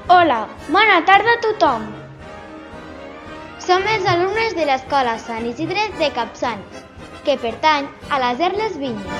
Hola, bona tarda a tothom. Som els alumnes de l'Escola Sant Isidre de Capçanes, que pertany a la SER Les Vinyes.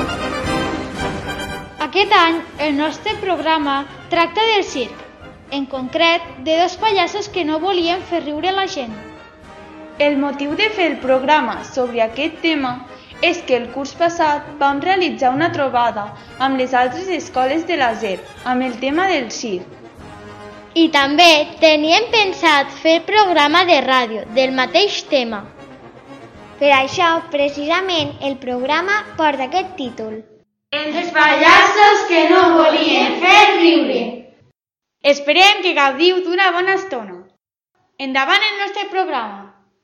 Aquest any el nostre programa tracta del circ, en concret de dos pallassos que no volien fer riure la gent. El motiu de fer el programa sobre aquest tema és que el curs passat vam realitzar una trobada amb les altres escoles de la SER amb el tema del circ. I també teníem pensat fer programa de ràdio del mateix tema. Per això, precisament, el programa porta aquest títol. Els pallassos que no volien fer riure. Esperem que gaudiu d'una bona estona. Endavant el nostre programa.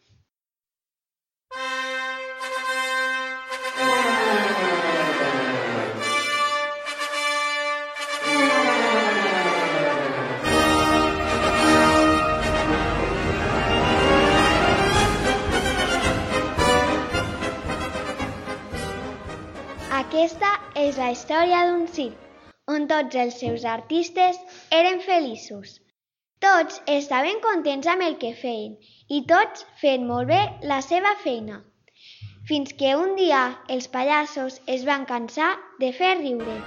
Aquesta és la història d'un circ, on tots els seus artistes eren feliços. Tots estaven contents amb el que feien i tots feien molt bé la seva feina. Fins que un dia els pallassos es van cansar de fer riure.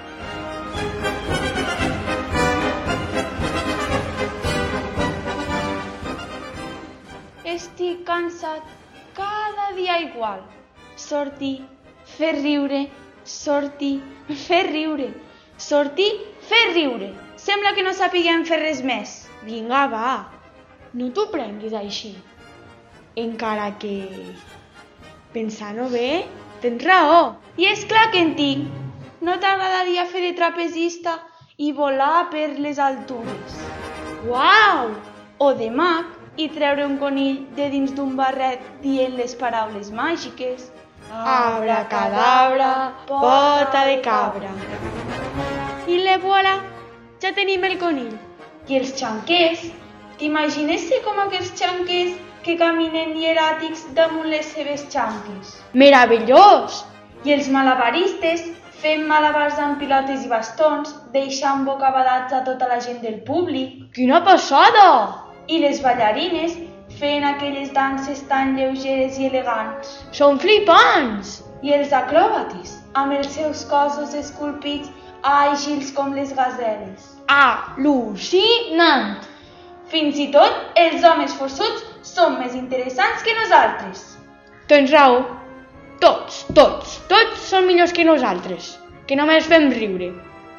Estic cansat cada dia igual. Sortir, fer riure, sortir, fer riure, sortir, fer riure. Sembla que no sapiguem fer res més. Vinga, va, no t'ho prenguis així. Encara que, pensant-ho bé, tens raó. I és clar que en tinc. No t'agradaria fer de trapezista i volar per les altures? Uau! O de mag i treure un conill de dins d'un barret dient les paraules màgiques? Abracadabra, pota de cabra. I le voilà, ja tenim el conill. I els xanquers? T'imagines ser com aquells xanquers que caminen hieràtics damunt les seves xanques? Meravellós! I els malabaristes fent malabars amb pilotes i bastons, deixant bocabadats a tota la gent del públic? Quina passada! I les ballarines fent aquelles danses tan lleugeres i elegants. Són flipants! I els acròbates, amb els seus cossos esculpits àgils com les gaseles. Al·lucinant! Fins i tot els homes forçuts són més interessants que nosaltres. Tens raó. Tots són millors que nosaltres, que només fem riure.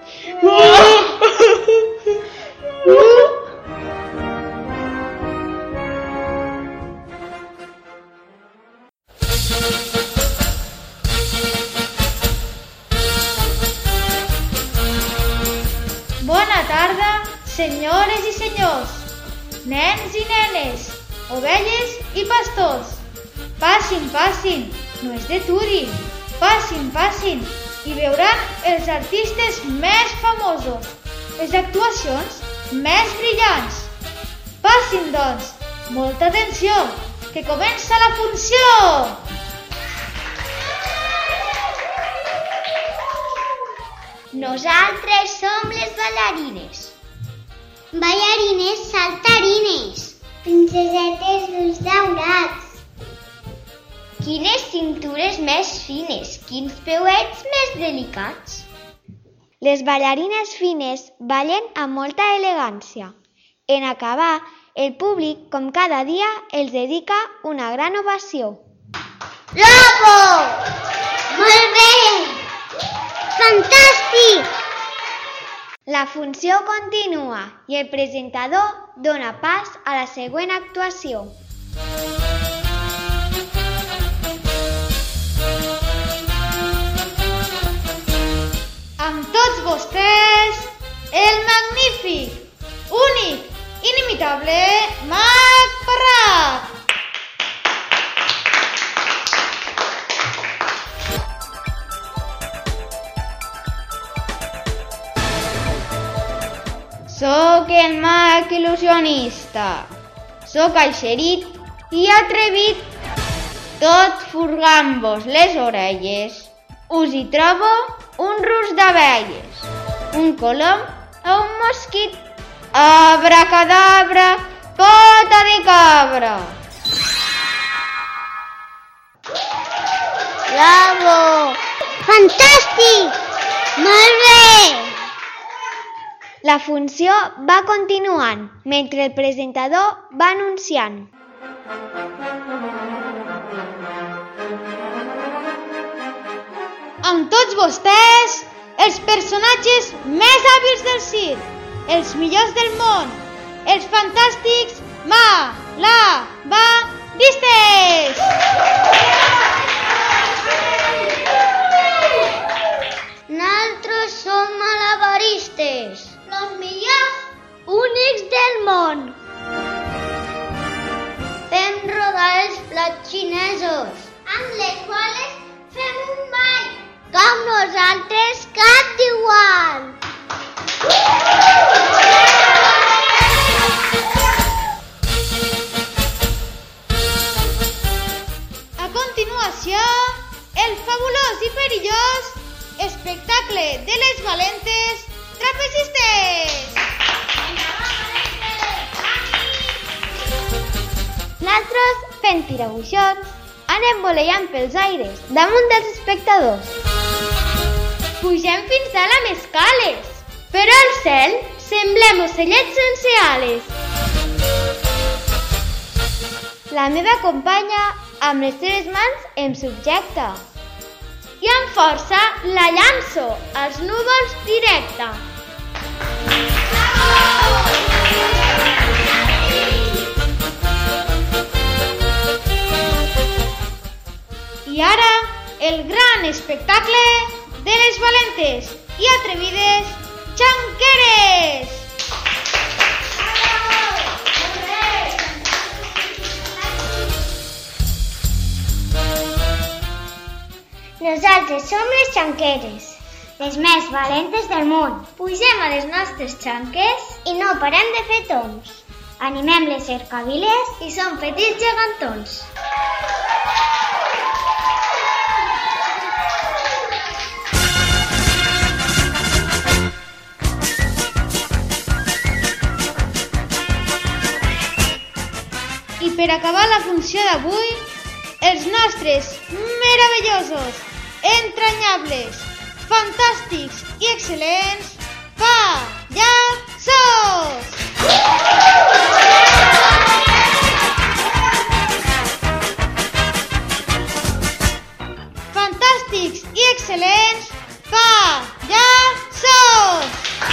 Bona tarda, senyores i senyors, nens i nenes, ovelles i pastors. Passin, passin, no es deturin. Passin i veuran els artistes més famosos, les actuacions més brillants. Passin, doncs, molta atenció, que comença la funció! Nosaltres som les ballarines. Ballarines saltarines. Princesetes d'ulls daurats. Quines cintures més fines, quins peuets més delicats. Les ballarines fines ballen amb molta elegància. En acabar, el públic, com cada dia, els dedica una gran ovació. Bravo! Molt bé! Fantàstic! La funció continua i el presentador dona pas a la següent actuació. Amb tots vostès, el magnífic, únic, inimitable Mag Parrat. Soc el mag il·lusionista. Soc eixerit i atrevit, tot furgant-vos les orelles. Us hi trobo un rus d'abelles, un colom o un mosquit, Abracadabra, pota de cabra. Bravo! Fantàstic! Molt bé! La funció va continuant mentre el presentador va anunciant. Amb tots vostès, els personatges més hàbils del circ, els millors del món, els fantàstics malabaristes! Nosaltres som malabaristes, los millors únics del món. Fem rodar els plats xinesos, amb les quals fem un ball. Com nosaltres, cap d'igual. A continuació, el fabulós i perillós espectacle de les valentes trapecistes. Nosaltres, fent tirabuixots, anem voleiant pels aires damunt dels espectadors. Pugem fins dalt amb escales, però al cel semblem ocellets sense ales. La meva companya, amb les seves mans, em subjecta. I amb força la llanço als núvols directe. I ara, el gran espectacle de les valentes i atrevides xanqueres. Nosaltres som les xanqueres, les més valentes del món. Pugem a les nostres xanques i no parem de fer toms. Animem les cercaviles i som petits gegantons. I per acabar la funció d'avui, els nostres meravellosos, entranyables, fantàstics i excel·lents pallassos! Fantàstics i excel·lents pallassos!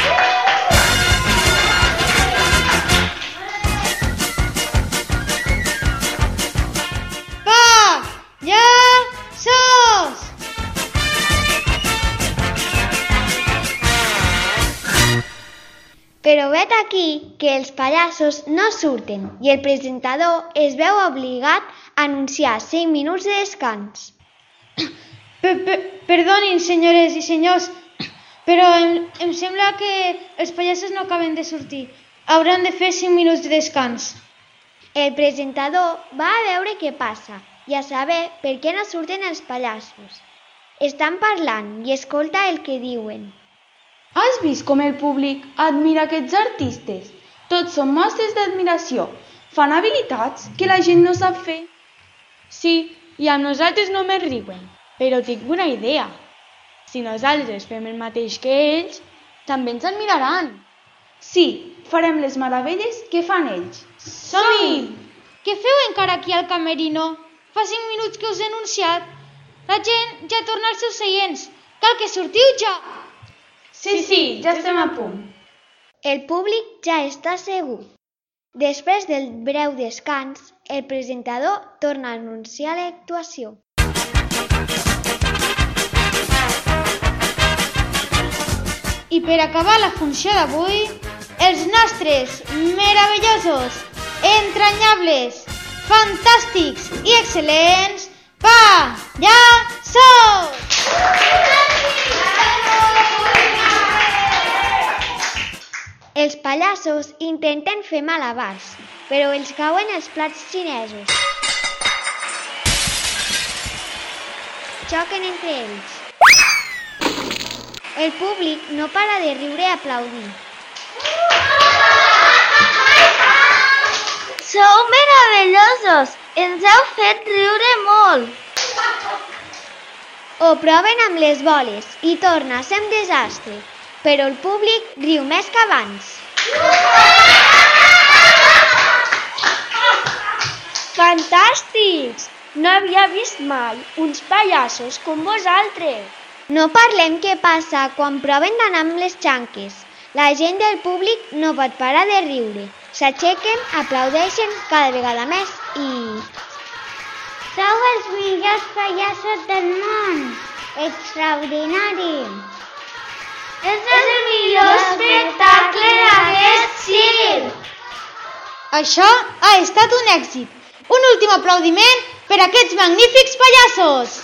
Però vet aquí que els pallassos no surten i el presentador es veu obligat a anunciar 5 minuts de descans. Perdonin, senyores i senyors, però em sembla que els pallassos no acaben de sortir. Hauran de fer 5 minuts de descans. El presentador va a veure què passa i a saber per què no surten els pallassos. Estan parlant i escolta el que diuen. Has vist com el públic admira aquests artistes? Tots són mostres d'admiració. Fan habilitats que la gent no sap fer. Sí, i amb nosaltres només riuen. Però tinc una idea. Si nosaltres fem el mateix que ells, també ens admiraran. Sí, farem les meravelles que fan ells. Som-hi! Què feu encara aquí al camerino? Fa 5 minuts que us he anunciat. La gent ja torna als seus seients. Cal que sortiu ja! Sí, ja estem a punt. El públic ja està segur. Després del breu descans, el presentador torna a anunciar l'actuació. I per acabar la funció d'avui, els nostres meravellosos, entranyables, fantàstics i excel·lents pallassos! Els pallassos intenten fer malabars, però els cauen els plats xinesos. Xoquen entre ells. El públic no para de riure i aplaudir. Sou meravellosos! Ens heu fet riure molt! Ho proven amb les boles i torna a ser un desastre, però el públic riu més que abans. Fantàstics! No havia vist mai uns pallassos com vosaltres. No parlem què passa quan proven d'anar amb les xanques. La gent del públic no pot parar de riure. S'aixequen, aplaudeixen cada vegada més i... Sou els millors pallassos del món! Extraordinari! És el millor espectacle d'aquest circ! Això ha estat un èxit. Un últim aplaudiment per a aquests magnífics pallassos!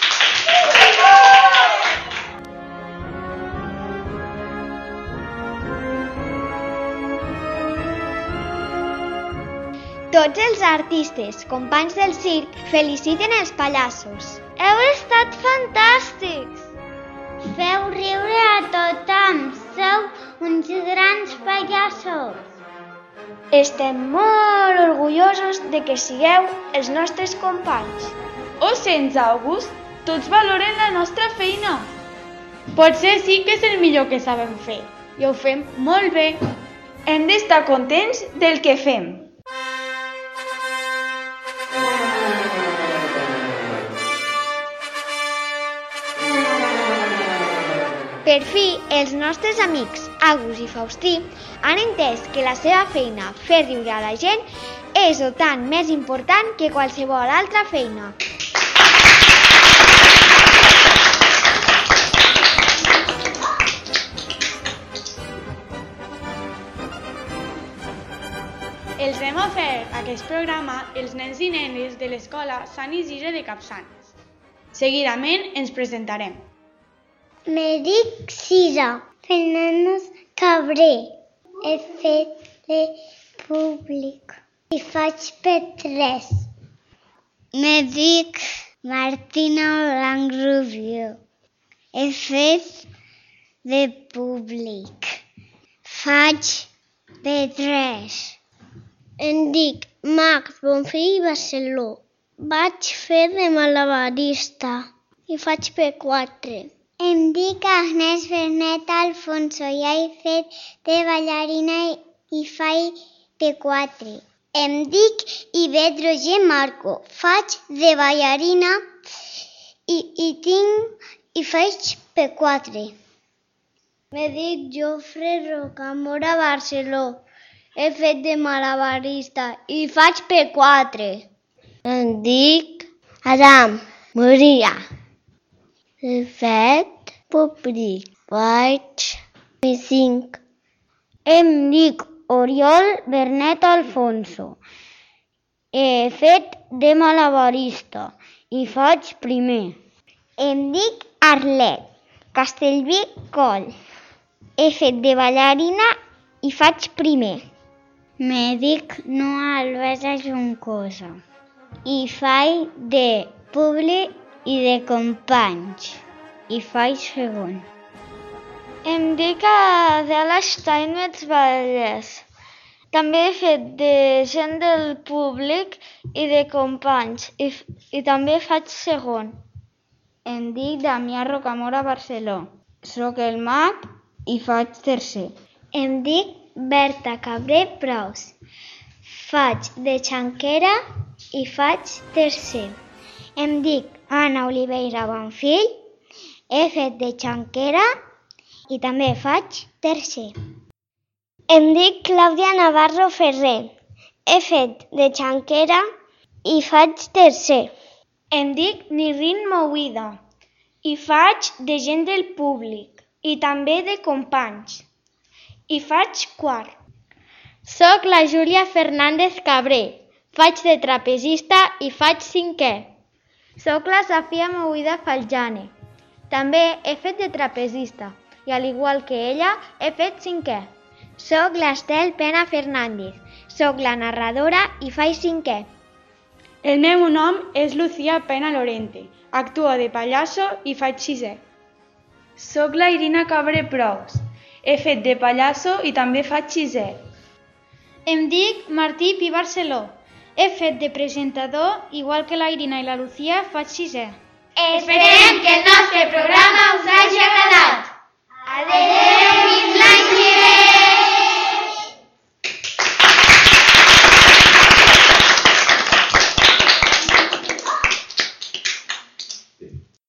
Tots els artistes, companys del circ, feliciten els pallassos. Heu estat fantàstics! Feu riure a tothom, sou uns grans pallassos. Estem molt orgullosos de que sigueu els nostres companys. Ho sents, August? Tots valoren la nostra feina. Potser sí que és el millor que sabem fer, i ho fem molt bé. Hem d'estar contents del que fem. Per fi, els nostres amics, August i Faustí, han entès que la seva feina, fer riure a la gent, és o tant més important que qualsevol altra feina. Els hem ofert aquest programa els nens i nenes de l'escola Sant Isidre de Capçanes. Seguidament ens presentarem. Me dic Cira Fernández Cabré. He fet de públic i faig P3. Me dic Martina Blanc Rubio. He fet de públic. Faig P3. Em dic Max Bonfill Barceló. Vaig fer de malabarista i faig P4. Em dic Agnès Bernet Alfonso i he fet de ballarina i faig P4. Em dic Ivet Roger Marco. Faig de ballarina i faig P4. Me dic Jofre Rocamora Barceló. He fet de malabarista i faig P4. Em dic Adam Moria. He fet públic. Faig P5. Em dic Oriol Bernet Alfonso. He fet de malabarista i faig primer. Em dic Arlet Castellví Coll. He fet de ballarina i faig primer. Me dic Noa Alvesa Juncosa i faig de públic i de companys i faig segon. Em dic Adela Steinmetz Vallès. També he fet de gent del públic i de companys i també faig segon. Em dic Damià Rocamora Barceló. Soc el mag i faig tercer. Em dic Berta Cabré Praus. Faig de xanquera i faig tercer. Em dic Anna Oliveira Bonfill. He fet de xanquera i també faig tercer. Em dic Clàudia Navarro Ferrer. He fet de xanquera i faig tercer. Em dic Nirin Mouida i faig de gent del públic i també de companys i faig quart. Soc la Júlia Fernández Cabré. Faig de trapezista i faig cinquè. Soc la Safia Mouida Faljane. També he fet de trapezista i, al igual que ella, he fet cinquè. Soc l'Estel Pena Fernández. Soc la narradora i faig cinquè. El meu nom és Lucía Pena Lorente. Actuo de pallasso i faig sisè. Soc la Irina Cabré Praus. He fet de pallasso i també faig sisè. Em dic Martí Pi Barceló. He fet de presentador, igual que la Irina i la Lucía, faig 6è. Esperem que el nostre programa